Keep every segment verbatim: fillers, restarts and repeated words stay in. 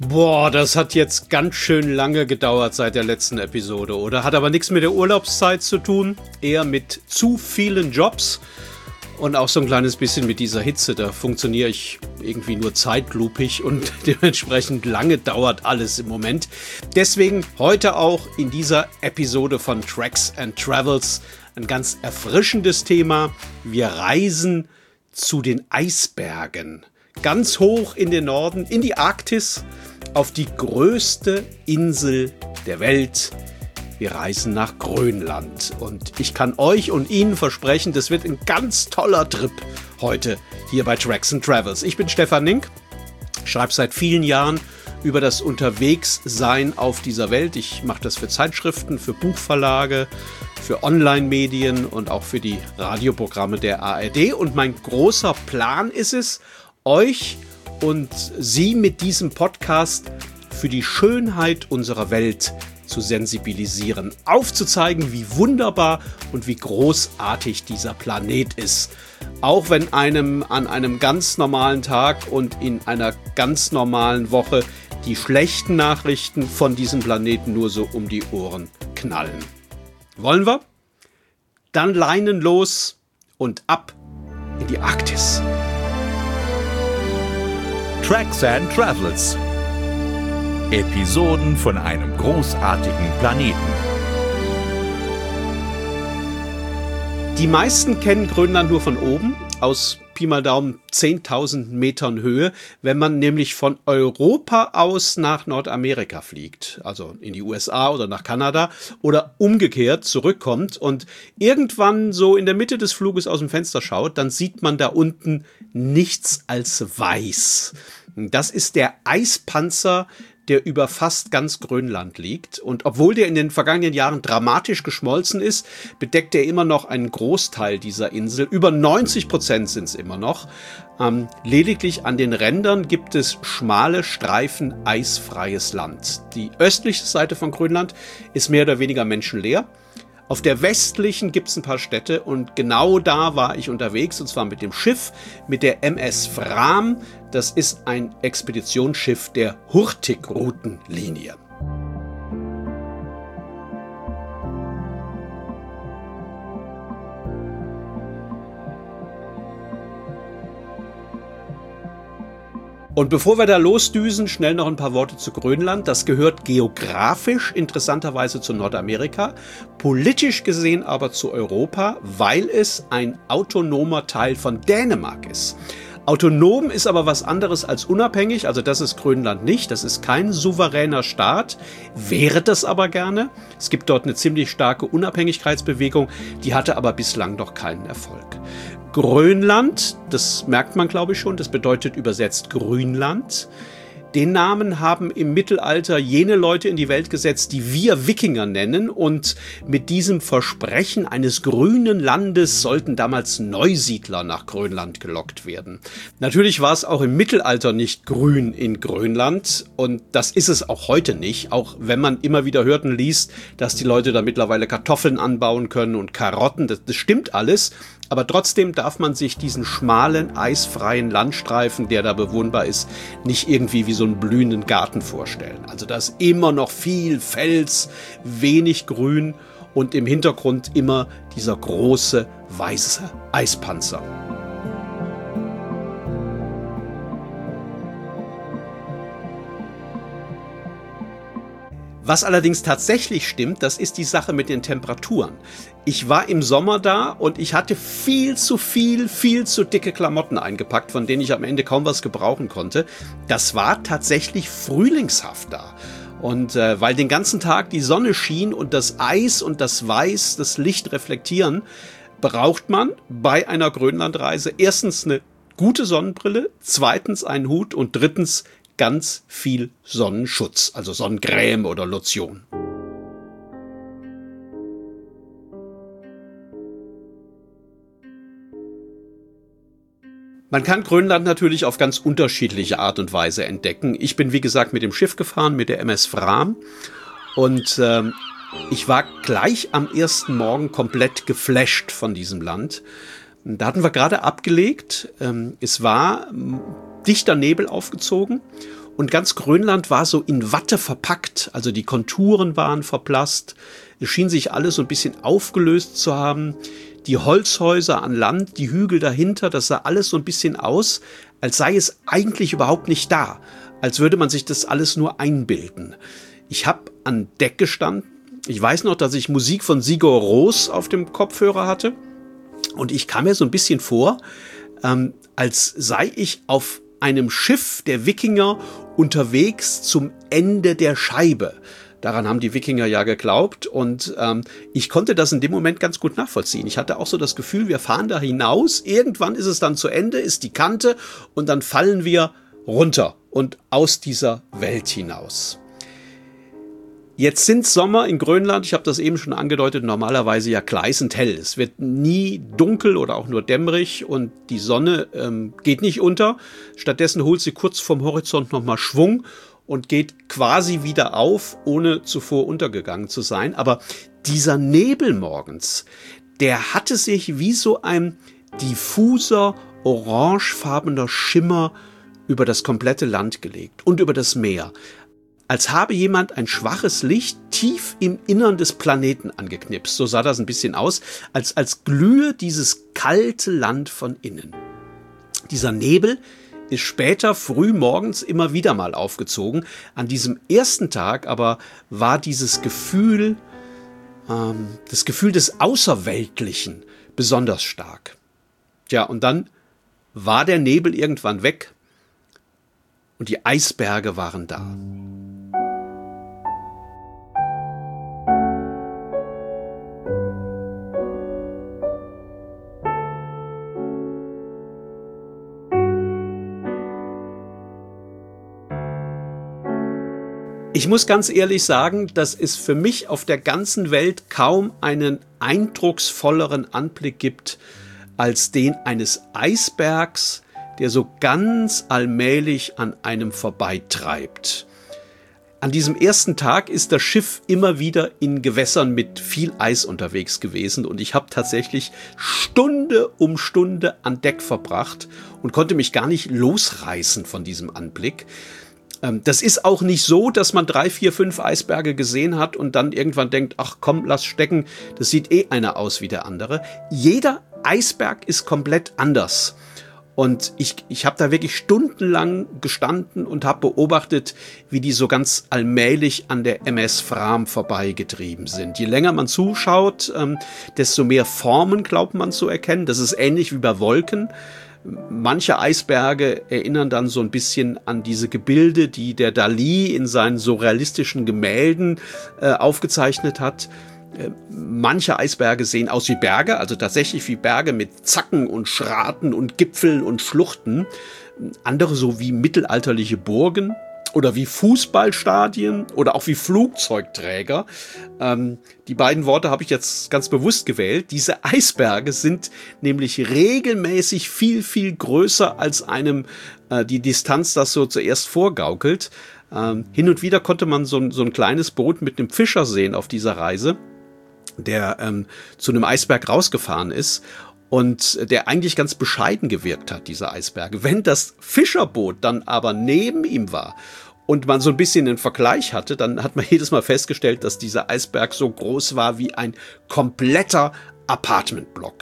Boah, das hat jetzt ganz schön lange gedauert seit der letzten Episode, oder? Hat aber nichts mit der Urlaubszeit zu tun, eher mit zu vielen Jobs und auch so ein kleines bisschen mit dieser Hitze. Da funktioniere ich irgendwie nur zeitlupig und dementsprechend lange dauert alles im Moment. Deswegen heute auch in dieser Episode von Tracks and Travels ein ganz erfrischendes Thema. Wir reisen zu den Eisbergen. Ganz hoch in den Norden, in die Arktis, auf die größte Insel der Welt. Wir reisen nach Grönland. Und ich kann euch und Ihnen versprechen, das wird ein ganz toller Trip heute hier bei Tracks and Travels. Ich bin Stefan Nink, schreibe seit vielen Jahren über das Unterwegssein auf dieser Welt. Ich mache das für Zeitschriften, für Buchverlage, für Online-Medien und auch für die Radioprogramme der A R D. Und mein großer Plan ist es, euch und Sie mit diesem Podcast für die Schönheit unserer Welt zu sensibilisieren, aufzuzeigen, wie wunderbar und wie großartig dieser Planet ist. Auch wenn einem an einem ganz normalen Tag und in einer ganz normalen Woche die schlechten Nachrichten von diesem Planeten nur so um die Ohren knallen. Wollen wir? Dann Leinen los und ab in die Arktis. Tracks and Travels. Episoden von einem großartigen Planeten. Die meisten kennen Grönland nur von oben, aus Pi mal Daumen zehntausend Metern Höhe, wenn man nämlich von Europa aus nach Nordamerika fliegt, also in die U S A oder nach Kanada oder umgekehrt zurückkommt und irgendwann so in der Mitte des Fluges aus dem Fenster schaut, dann sieht man da unten nichts als weiß. Das ist der Eispanzer, der über fast ganz Grönland liegt. Und obwohl der in den vergangenen Jahren dramatisch geschmolzen ist, bedeckt er immer noch einen Großteil dieser Insel. Über neunzig Prozent sind es immer noch. Ähm, lediglich an den Rändern gibt es schmale Streifen eisfreies Land. Die östliche Seite von Grönland ist mehr oder weniger menschenleer. Auf der westlichen gibt es ein paar Städte und genau da war ich unterwegs, und zwar mit dem Schiff, mit der M S Fram. Das ist ein Expeditionsschiff der Hurtigruten-Linie. Und bevor wir da losdüsen, schnell noch ein paar Worte zu Grönland. Das gehört geografisch interessanterweise zu Nordamerika, politisch gesehen aber zu Europa, weil es ein autonomer Teil von Dänemark ist. Autonom ist aber was anderes als unabhängig, also das ist Grönland nicht, das ist kein souveräner Staat, wäre das aber gerne. Es gibt dort eine ziemlich starke Unabhängigkeitsbewegung, die hatte aber bislang noch keinen Erfolg. Grönland, das merkt man glaube ich schon, das bedeutet übersetzt Grünland. Den Namen haben im Mittelalter jene Leute in die Welt gesetzt, die wir Wikinger nennen, und mit diesem Versprechen eines grünen Landes sollten damals Neusiedler nach Grönland gelockt werden. Natürlich war es auch im Mittelalter nicht grün in Grönland und das ist es auch heute nicht, auch wenn man immer wieder hört und liest, dass die Leute da mittlerweile Kartoffeln anbauen können und Karotten, das, das stimmt alles. Aber trotzdem darf man sich diesen schmalen, eisfreien Landstreifen, der da bewohnbar ist, nicht irgendwie wie so einen blühenden Garten vorstellen. Also da ist immer noch viel Fels, wenig Grün und im Hintergrund immer dieser große, weiße Eispanzer. Was allerdings tatsächlich stimmt, das ist die Sache mit den Temperaturen. Ich war im Sommer da und ich hatte viel zu viel, viel zu dicke Klamotten eingepackt, von denen ich am Ende kaum was gebrauchen konnte. Das war tatsächlich frühlingshaft da. Und äh, weil den ganzen Tag die Sonne schien und das Eis und das Weiß das Licht reflektieren, braucht man bei einer Grönlandreise erstens eine gute Sonnenbrille, zweitens einen Hut und drittens ganz viel Sonnenschutz, also Sonnencreme oder Lotion. Man kann Grönland natürlich auf ganz unterschiedliche Art und Weise entdecken. Ich bin, wie gesagt, mit dem Schiff gefahren, mit der M S Fram. Und ähm, ich war gleich am ersten Morgen komplett geflasht von diesem Land. Da hatten wir gerade abgelegt. Ähm, es war dichter Nebel aufgezogen. Und ganz Grönland war so in Watte verpackt, also die Konturen waren verblasst. Es schien sich alles so ein bisschen aufgelöst zu haben. Die Holzhäuser an Land, die Hügel dahinter, das sah alles so ein bisschen aus, als sei es eigentlich überhaupt nicht da. Als würde man sich das alles nur einbilden. Ich habe an Deck gestanden. Ich weiß noch, dass ich Musik von Sigur Rós auf dem Kopfhörer hatte. Und ich kam mir so ein bisschen vor, ähm, als sei ich auf einem Schiff der Wikinger unterwegs zum Ende der Scheibe. Daran haben die Wikinger ja geglaubt und ähm, ich konnte das in dem Moment ganz gut nachvollziehen. Ich hatte auch so das Gefühl, wir fahren da hinaus, irgendwann ist es dann zu Ende, ist die Kante und dann fallen wir runter und aus dieser Welt hinaus. Jetzt sind Sommer in Grönland, ich habe das eben schon angedeutet, normalerweise ja gleißend hell. Es wird nie dunkel oder auch nur dämmerig und die Sonne ähm, geht nicht unter. Stattdessen holt sie kurz vom Horizont nochmal Schwung und geht quasi wieder auf, ohne zuvor untergegangen zu sein. Aber dieser Nebel morgens, der hatte sich wie so ein diffuser, orangefarbener Schimmer über das komplette Land gelegt und über das Meer. Als habe jemand ein schwaches Licht tief im Innern des Planeten angeknipst. So sah das ein bisschen aus, als, als glühe dieses kalte Land von innen. Dieser Nebel ist später früh morgens immer wieder mal aufgezogen. An diesem ersten Tag aber war dieses Gefühl, ähm, das Gefühl des Außerweltlichen besonders stark. Tja, und dann war der Nebel irgendwann weg und die Eisberge waren da. Ich muss ganz ehrlich sagen, dass es für mich auf der ganzen Welt kaum einen eindrucksvolleren Anblick gibt als den eines Eisbergs, der so ganz allmählich an einem vorbeitreibt. An diesem ersten Tag ist das Schiff immer wieder in Gewässern mit viel Eis unterwegs gewesen und ich habe tatsächlich Stunde um Stunde an Deck verbracht und konnte mich gar nicht losreißen von diesem Anblick. Das ist auch nicht so, dass man drei, vier, fünf Eisberge gesehen hat und dann irgendwann denkt, ach komm, lass stecken, das sieht eh einer aus wie der andere. Jeder Eisberg ist komplett anders. Und ich, ich habe da wirklich stundenlang gestanden und habe beobachtet, wie die so ganz allmählich an der M S Fram vorbeigetrieben sind. Je länger man zuschaut, ähm, desto mehr Formen glaubt man zu erkennen. Das ist ähnlich wie bei Wolken. Manche Eisberge erinnern dann so ein bisschen an diese Gebilde, die der Dalí in seinen surrealistischen Gemälden äh, aufgezeichnet hat. Äh, manche Eisberge sehen aus wie Berge, also tatsächlich wie Berge mit Zacken und Schraten und Gipfeln und Schluchten. Andere so wie mittelalterliche Burgen oder wie Fußballstadien oder auch wie Flugzeugträger. Ähm, die beiden Worte habe ich jetzt ganz bewusst gewählt. Diese Eisberge sind nämlich regelmäßig viel, viel größer als einem äh, die Distanz das so zuerst vorgaukelt. Ähm, hin und wieder konnte man so, so ein kleines Boot mit einem Fischer sehen auf dieser Reise, der ähm, zu einem Eisberg rausgefahren ist. Und der eigentlich ganz bescheiden gewirkt hat, diese Eisberge. Wenn das Fischerboot dann aber neben ihm war und man so ein bisschen einen Vergleich hatte, dann hat man jedes Mal festgestellt, dass dieser Eisberg so groß war wie ein kompletter Apartmentblock.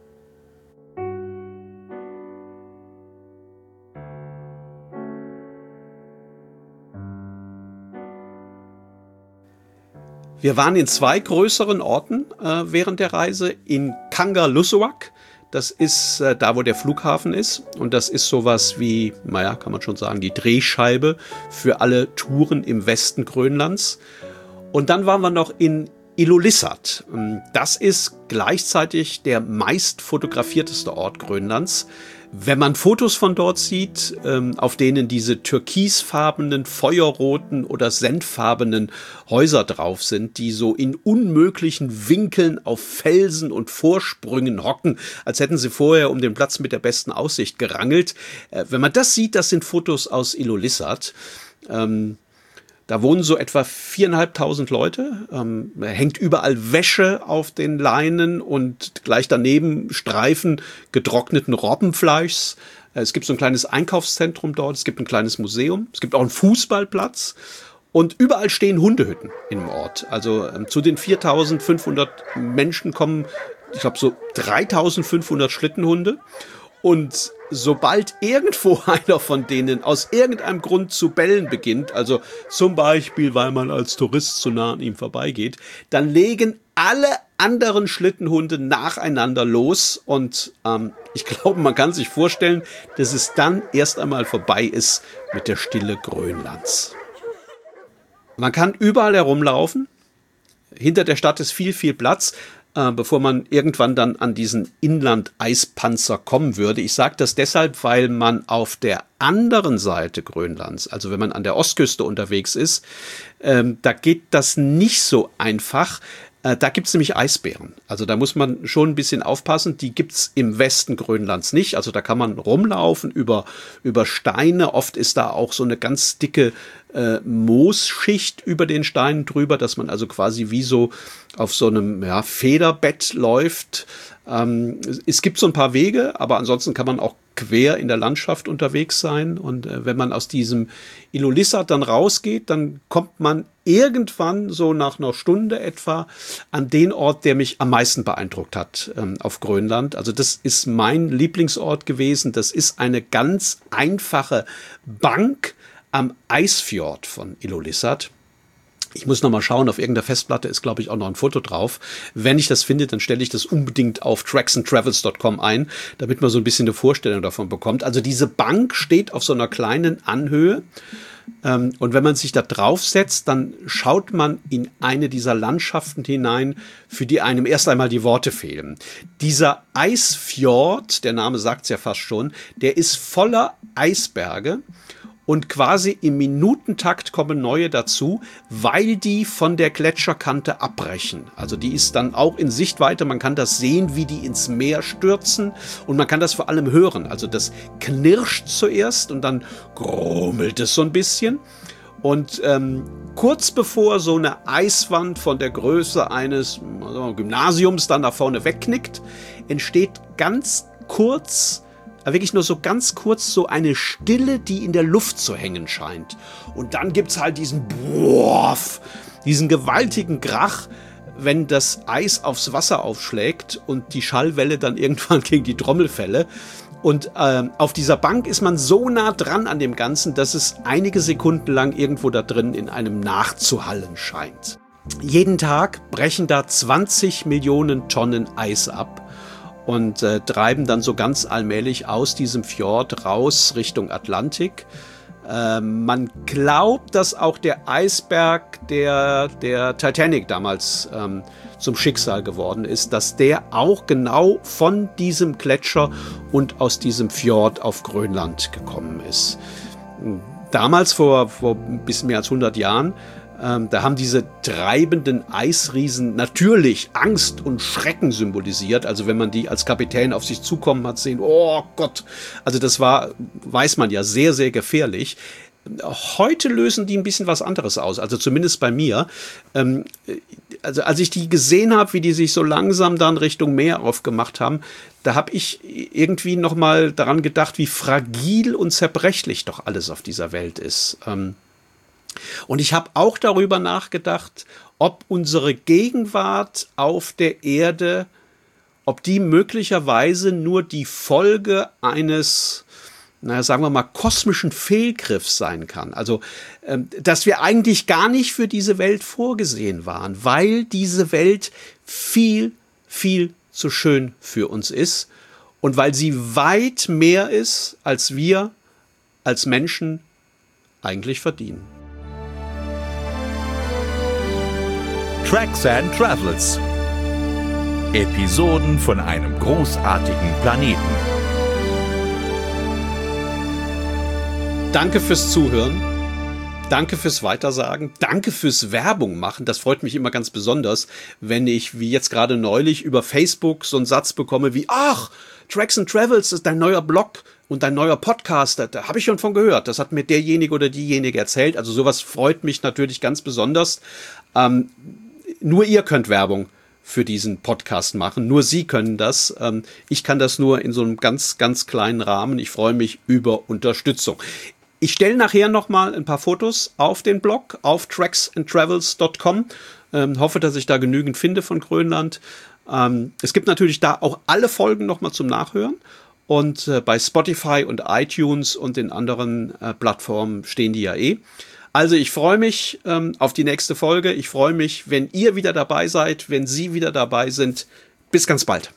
Wir waren in zwei größeren Orten äh, während der Reise, in Kangerlussuaq. Das ist äh, da, wo der Flughafen ist. Und das ist sowas wie, naja, kann man schon sagen, die Drehscheibe für alle Touren im Westen Grönlands. Und dann waren wir noch in Ilulissat. Das ist gleichzeitig der meist fotografierteste Ort Grönlands. Wenn man Fotos von dort sieht, auf denen diese türkisfarbenen, feuerroten oder senffarbenen Häuser drauf sind, die so in unmöglichen Winkeln auf Felsen und Vorsprüngen hocken, als hätten sie vorher um den Platz mit der besten Aussicht gerangelt. Wenn man das sieht, das sind Fotos aus Ilulissat. Da wohnen so etwa viereinhalbtausend Leute. Ähm, hängt überall Wäsche auf den Leinen und gleich daneben Streifen getrockneten Robbenfleischs. Es gibt so ein kleines Einkaufszentrum dort. Es gibt ein kleines Museum. Es gibt auch einen Fußballplatz. Und überall stehen Hundehütten im Ort. Also ähm, zu den viertausendfünfhundert Menschen kommen, ich glaube, so dreitausendfünfhundert Schlittenhunde. Und sobald irgendwo einer von denen aus irgendeinem Grund zu bellen beginnt, also zum Beispiel, weil man als Tourist zu nah an ihm vorbeigeht, dann legen alle anderen Schlittenhunde nacheinander los. Und ähm, ich glaube, man kann sich vorstellen, dass es dann erst einmal vorbei ist mit der Stille Grönlands. Man kann überall herumlaufen. Hinter der Stadt ist viel, viel Platz, äh, bevor man irgendwann dann an diesen Inland-Eispanzer kommen würde. Ich sage das deshalb, weil man auf der anderen Seite Grönlands, also wenn man an der Ostküste unterwegs ist, ähm, da geht das nicht so einfach. Äh, da gibt es nämlich Eisbären. Also da muss man schon ein bisschen aufpassen. Die gibt es im Westen Grönlands nicht. Also da kann man rumlaufen über, über Steine. Oft ist da auch so eine ganz dicke äh, Moosschicht über den Steinen drüber, dass man also quasi wie so auf so einem ja, Federbett läuft. Ähm, es gibt so ein paar Wege, aber ansonsten kann man auch quer in der Landschaft unterwegs sein. Und äh, wenn man aus diesem Ilulissat dann rausgeht, dann kommt man irgendwann so nach einer Stunde etwa an den Ort, der mich am meisten beeindruckt hat ähm, auf Grönland. Also das ist mein Lieblingsort gewesen. Das ist eine ganz einfache Bank am Eisfjord von Ilulissat. Ich muss noch mal schauen, auf irgendeiner Festplatte ist, glaube ich, auch noch ein Foto drauf. Wenn ich das finde, dann stelle ich das unbedingt auf tracks and travels dot com ein, damit man so ein bisschen eine Vorstellung davon bekommt. Also diese Bank steht auf so einer kleinen Anhöhe. Ähm, und wenn man sich da draufsetzt, dann schaut man in eine dieser Landschaften hinein, für die einem erst einmal die Worte fehlen. Dieser Eisfjord, der Name sagt es ja fast schon, der ist voller Eisberge. Und quasi im Minutentakt kommen neue dazu, weil die von der Gletscherkante abbrechen. Also die ist dann auch in Sichtweite, man kann das sehen, wie die ins Meer stürzen und man kann das vor allem hören. Also das knirscht zuerst und dann grummelt es so ein bisschen. Und ähm, kurz bevor so eine Eiswand von der Größe eines also Gymnasiums dann nach vorne wegknickt, entsteht ganz kurz wirklich nur so ganz kurz so eine Stille, die in der Luft zu hängen scheint. Und dann gibt's halt diesen Boah, diesen gewaltigen Krach, wenn das Eis aufs Wasser aufschlägt und die Schallwelle dann irgendwann gegen die Trommelfelle. Und ähm, auf dieser Bank ist man so nah dran an dem Ganzen, dass es einige Sekunden lang irgendwo da drin in einem nachzuhallen scheint. Jeden Tag brechen da zwanzig Millionen Tonnen Eis ab. Und äh, treiben dann so ganz allmählich aus diesem Fjord raus Richtung Atlantik. Äh, man glaubt, dass auch der Eisberg der, der Titanic damals ähm, zum Schicksal geworden ist, dass der auch genau von diesem Gletscher und aus diesem Fjord auf Grönland gekommen ist. Damals, vor, vor ein bisschen mehr als hundert Jahren, Ähm, da haben diese treibenden Eisriesen natürlich Angst und Schrecken symbolisiert. Also wenn man die als Kapitän auf sich zukommen hat sehen, oh Gott, also das war, weiß man ja, sehr, sehr gefährlich. Heute lösen die ein bisschen was anderes aus, also zumindest bei mir. Ähm, also als ich die gesehen habe, wie die sich so langsam dann Richtung Meer aufgemacht haben, da habe ich irgendwie noch mal daran gedacht, wie fragil und zerbrechlich doch alles auf dieser Welt ist. Ähm, Und ich habe auch darüber nachgedacht, ob unsere Gegenwart auf der Erde, ob die möglicherweise nur die Folge eines, naja, sagen wir mal, kosmischen Fehlgriffs sein kann. Also, ähm, dass wir eigentlich gar nicht für diese Welt vorgesehen waren, weil diese Welt viel, viel zu schön für uns ist und weil sie weit mehr ist, als wir als Menschen eigentlich verdienen. Tracks and Travels. Episoden von einem großartigen Planeten. Danke fürs Zuhören. Danke fürs Weitersagen, danke fürs Werbung machen. Das freut mich immer ganz besonders, wenn ich, wie jetzt gerade neulich, über Facebook so einen Satz bekomme wie, ach, Tracks and Travels ist dein neuer Blog und dein neuer Podcast. Da, da habe ich schon von gehört. Das hat mir derjenige oder diejenige erzählt. Also sowas freut mich natürlich ganz besonders. Ähm, nur ihr könnt Werbung für diesen Podcast machen. Nur Sie können das. Ähm, ich kann das nur in so einem ganz, ganz kleinen Rahmen. Ich freue mich über Unterstützung. Ich stelle nachher noch mal ein paar Fotos auf den Blog, auf tracks and travels dot com. Ähm, hoffe, dass ich da genügend finde von Grönland. Ähm, es gibt natürlich da auch alle Folgen noch mal zum Nachhören. Und äh, bei Spotify und iTunes und den anderen äh, Plattformen stehen die ja eh. Also ich freue mich ähm, auf die nächste Folge. Ich freue mich, wenn ihr wieder dabei seid, wenn Sie wieder dabei sind. Bis ganz bald.